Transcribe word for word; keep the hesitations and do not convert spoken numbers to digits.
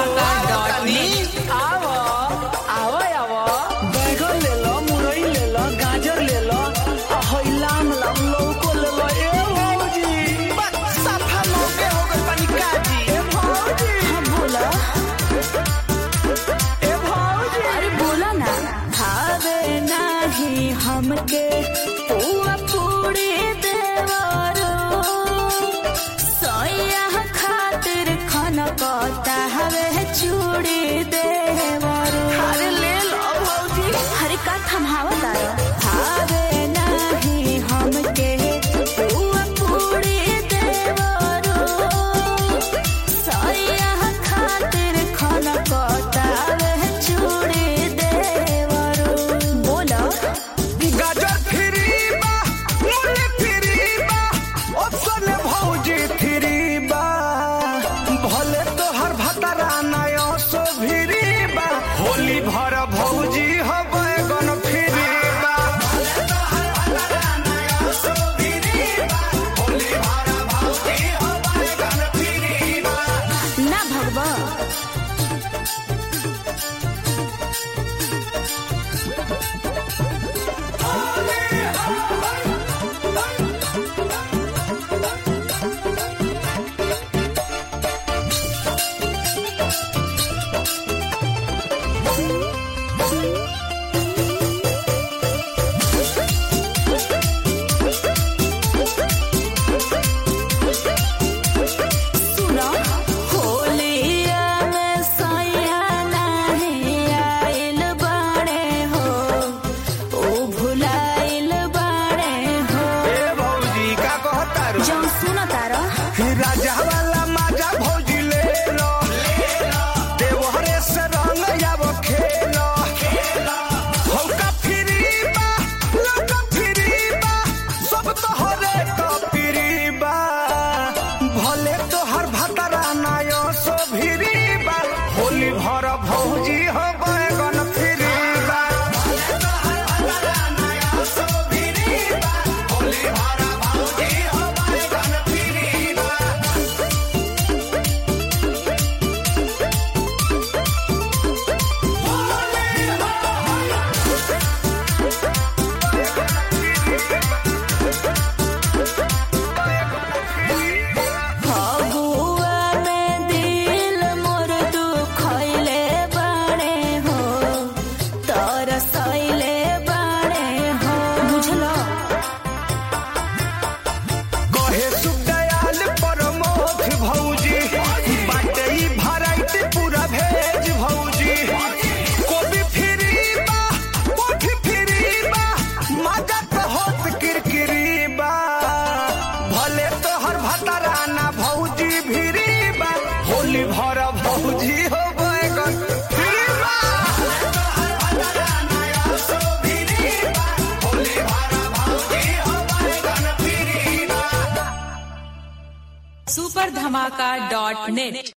धमाका dot net. आवो आवो आवो बैगन ले लो, मुरई ले लो, गाजर ले लो, हई लाम लाम लौको ले लो। ए भौजी बस सफा लौके हो गइल पानी काजी। ए भौजी हाँ बोला। ए भौजी अरे बोला ना। खावे नाही हमके पुआ पूरी देवरो, सोया खातिर खाना कहता हवे चूड़ी देवरो। अरे ले लो भौजी। हरे का थमहावा तारो। खावे नाही हमके पुआ पूरी देवरो, सोया खातिर खाना कहता हवे चूड़ी देवरो। बोला गाजर फ्री बा, मूली फ्री बा, ऑप्शन भौजी फ्री बा। भले तो हर भतरा नया सो फ्री बा, होली भर भौजी हो बैगन फ्री बा। भले तो हर भतरा नया सो फ्री बा, होली भर भौजी हो बैगन फ्री बा। ना भगवा। सुनो होलिया में सैया नहीं आइल बाड़े हो, ओ भुलाइल बाड़े हो। ए भौजी का कहता रो? जौन सुनो तारो राजा वाला माजा भौजी ले लो, देवहरे से रंग जाबो खेलो। हौका फ्री बा, लौका फ्री बा, सब तोहरे तो फ्री बा। भले तोहर भतरा नायो सो फ्री बा, होली भर भौजी हो बैगन फ्री बा। भले तोहर भतरा नायो सो फ्री बा, होली भर भौजी हो बैगन फ्री बा। फगुआ में दिल मोर दुखैले बाड़े हो, तरसैले बाड़े हो। बुझलो कहे सुदयाल प्रमोद भौजी, बाटे ई भराइट पूरा भेज भौजी। कोबी फ्री बा, कोठी फ्री बा, मजा तो होत किरकिरी बा। भले तोहर भतरा ना भौजी फ्री बा, होली भर भौजी हो बैगन फ्री बा। तोहर भतरा ना सो फ्री बा, होली भर भौजी हो बैगन फ्री बा। सुपर धमाका डॉट नेट।